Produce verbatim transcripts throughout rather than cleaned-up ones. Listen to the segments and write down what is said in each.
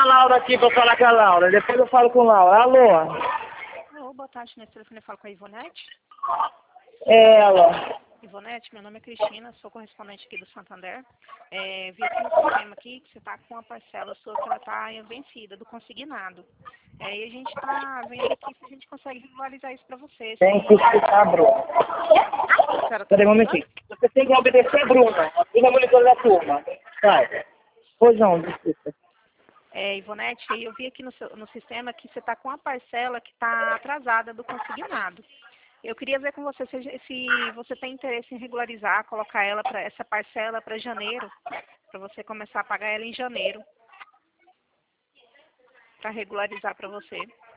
chamar a Laura aqui pra falar com a Laura. Depois eu falo com a Laura. Alô? Alô, boa tarde. Nesse telefone eu falo com a Ivonete. É ela. Ivonete, meu nome é Cristina, sou correspondente aqui do Santander. É, vi aqui no sistema aqui que você está com uma parcela sua que ela está vencida, do consignado. É, e a gente está vendo aqui se a gente consegue regularizar isso para você. Tem se... que escutar a Bruna. Peraí, um momentinho. Você tem que obedecer a Bruna. A Bruna é a monitora da turma. Vai. Pois não, desculpa. É, Ivonete, eu vi aqui no, seu, no sistema que você está com uma parcela que está atrasada do consignado. Eu queria ver com você se, se você tem interesse em regularizar, colocar ela para essa parcela para janeiro, para você começar a pagar ela em janeiro, para regularizar para você.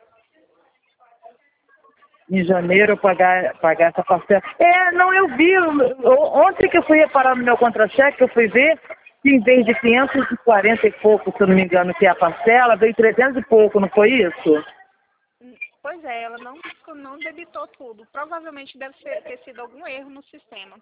Em janeiro pagar, pagar essa parcela. É, não, eu vi. Ontem que eu fui reparar no meu contra-cheque, eu fui ver que em vez de quinhentos e quarenta e pouco, se eu não me engano, que é a parcela, veio trezentos e pouco, não foi isso? Pois é, ela não, não debitou tudo. Provavelmente deve ser, ter sido algum erro no sistema.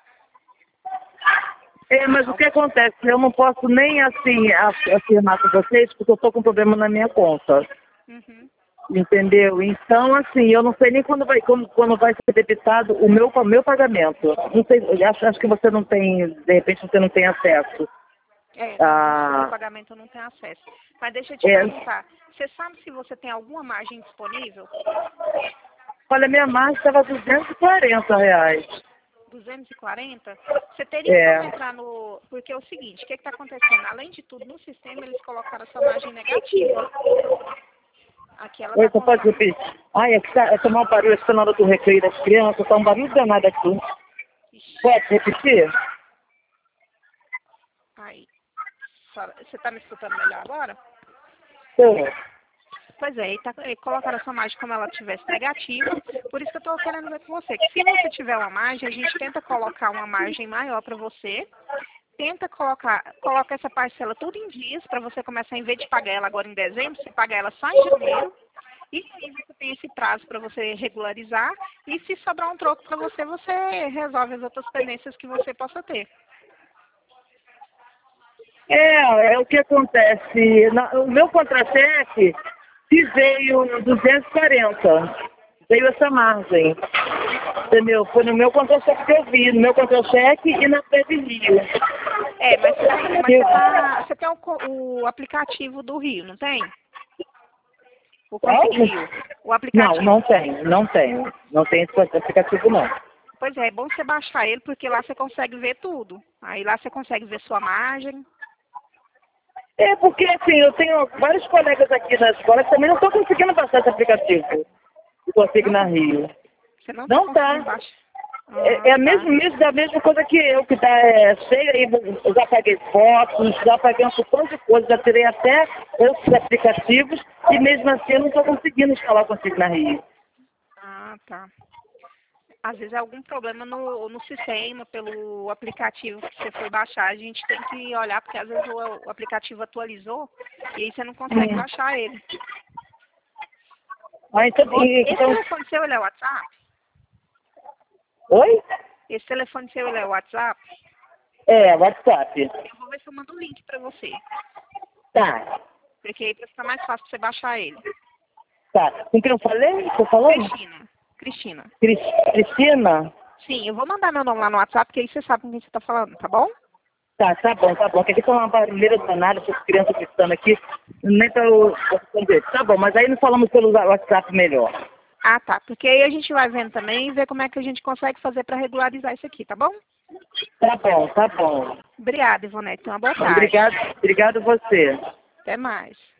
É, mas o que acontece? Eu não posso nem assim afirmar com vocês, porque eu estou com problema na minha conta. Uhum. Entendeu? Então, assim, eu não sei nem quando vai, quando, quando vai ser debitado o meu, o meu pagamento. Não sei, eu acho, acho que você não tem, de repente você não tem acesso. É, Ah, o pagamento não tem acesso. Mas deixa eu te é, perguntar, você sabe se você tem alguma margem disponível? olha, minha margem estava duzentos e quarenta reais. duzentos e quarenta? Você teria É. como entrar no... Porque é o seguinte, o que está acontecendo? Além de tudo, no sistema eles colocaram a sua margem negativa. Aqui ela Oi, está você com... pode repetir? Ai, é que tá, é tomar um barulho, acho que na hora do recreio das crianças, tá um barulho danado aqui. Pode repetir? Aí, você está me escutando melhor agora? Pô. Pois é, e, tá, e colocaram a sua margem como ela tivesse negativa, por isso que eu estou querendo ver com você. Que se você tiver uma margem, a gente tenta colocar uma margem maior para você, tenta colocar, coloca essa parcela tudo em dias, para você começar, em vez de pagar ela agora em dezembro, você pagar ela só em janeiro, e aí você tem esse prazo para você regularizar, e se sobrar um troco para você, você resolve as outras pendências que você possa ter. É, é o que acontece. Na, o meu contra-cheque se veio duzentos e quarenta. Veio essa margem. Entendeu? Foi no meu contra-cheque que eu vi, no meu contra-cheque e na Prev Rio. É, mas você tem, mas você tá, você tem o, co- o aplicativo do Rio, não tem? O Consegui Rio. O Não, aplicativo. não tem, não tem. Não tem esse aplicativo, não. Pois é, é bom você baixar ele, porque lá você consegue ver tudo. Aí lá você consegue ver sua margem. É porque, assim, eu tenho vários colegas aqui na escola que também não estão conseguindo passar esse aplicativo. Eu consigo Não, na Rio. você não está Não conseguindo tá. baixar. É, é Ah, a tá. mesma, mesmo, da mesma coisa que eu, que tá é, cheia aí, eu já paguei fotos, já paguei um montão de coisas, já tirei até outros aplicativos e mesmo assim eu não estou conseguindo instalar o Consigo na Rio. Ah, tá. Às vezes é algum problema no, no sistema, pelo aplicativo que você foi baixar. A gente tem que olhar, porque às vezes o, o aplicativo atualizou e aí você não consegue Hum. baixar ele. Ah, então, Vo- e- Esse então... telefone seu, ele é o WhatsApp? Oi? Esse telefone seu, ele é o WhatsApp? É, WhatsApp. Eu vou ver se eu mando o link pra você. Tá, Porque aí fica mais fácil pra você baixar ele. tá. Com quem eu falei? Você falou? Cristina. Cristina. Cris, Cristina? Sim, eu vou mandar meu nome lá no WhatsApp, porque aí você sabe com quem você tá falando, tá bom? Tá, tá bom, tá bom. Que aqui tá uma barulheira danada, essas crianças que estão aqui, nem para o... Tá bom, mas aí nós falamos pelo WhatsApp melhor. Ah, tá. Porque aí a gente vai vendo também e ver como é que a gente consegue fazer pra regularizar isso aqui, tá bom? Tá bom, tá bom. Obrigada, Ivonete. Uma boa tarde. Obrigado, obrigado você. Até mais.